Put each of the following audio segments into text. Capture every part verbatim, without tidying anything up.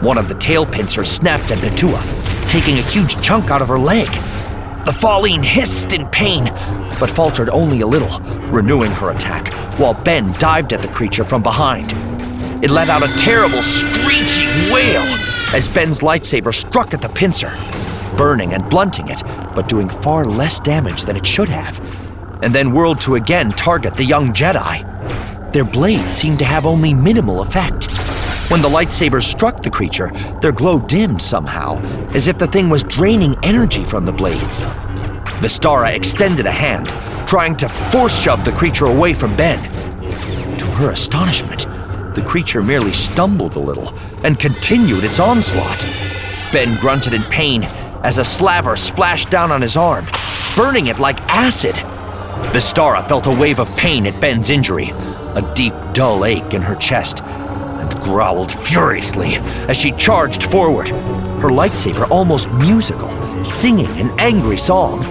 One of the tail pincers snapped at Natua, taking a huge chunk out of her leg. The Falleen hissed in pain, but faltered only a little, renewing her attack, while Ben dived at the creature from behind. It let out a terrible screeching wail as Ben's lightsaber struck at the pincer, burning and blunting it, but doing far less damage than it should have, and then whirled to again target the young Jedi. Their blades seemed to have only minimal effect. When the lightsabers struck the creature, their glow dimmed somehow, as if the thing was draining energy from the blades. Vistara extended a hand, trying to force-shove the creature away from Ben. To her astonishment, the creature merely stumbled a little and continued its onslaught. Ben grunted in pain as a slaver splashed down on his arm, burning it like acid. Vistara felt a wave of pain at Ben's injury, a deep, dull ache in her chest, and growled furiously as she charged forward, her lightsaber almost musical, singing an angry song.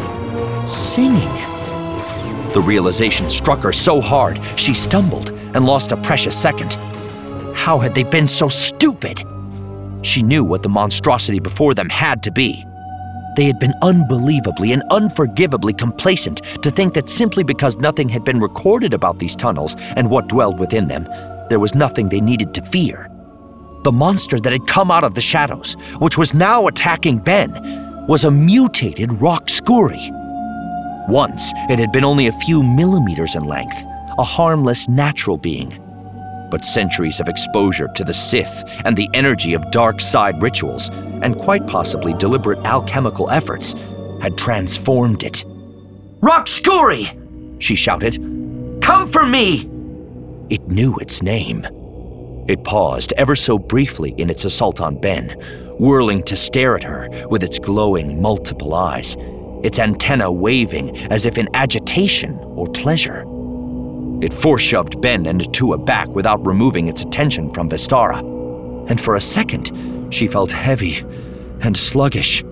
Singing. The realization struck her so hard, she stumbled and lost a precious second. How had they been so stupid? She knew what the monstrosity before them had to be. They had been unbelievably and unforgivably complacent to think that simply because nothing had been recorded about these tunnels and what dwelled within them, there was nothing they needed to fear. The monster that had come out of the shadows, which was now attacking Ben, was a mutated rock scurry. Once, it had been only a few millimeters in length, a harmless natural being. But centuries of exposure to the Sith and the energy of dark side rituals, and quite possibly deliberate alchemical efforts, had transformed it. "Rock Scurry!" she shouted. "Come for me!" It knew its name. It paused ever so briefly in its assault on Ben, whirling to stare at her with its glowing multiple eyes, its antenna waving as if in agitation or pleasure. It force-shoved Ben and Natua back without removing its attention from Vistara, and for a second she felt heavy and sluggish.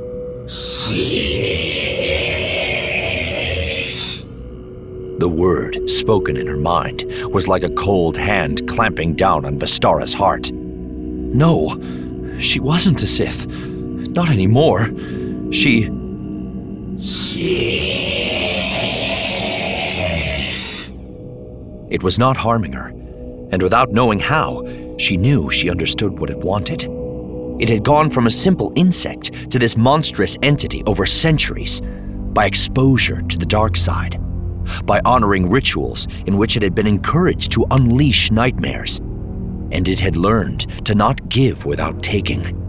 The word spoken in her mind was like a cold hand clamping down on Vistara's heart. No, she wasn't a Sith. Not anymore. She... It was not harming her, and without knowing how, she knew she understood what it wanted. It had gone from a simple insect to this monstrous entity over centuries, by exposure to the dark side, by honoring rituals in which it had been encouraged to unleash nightmares, and it had learned to not give without taking.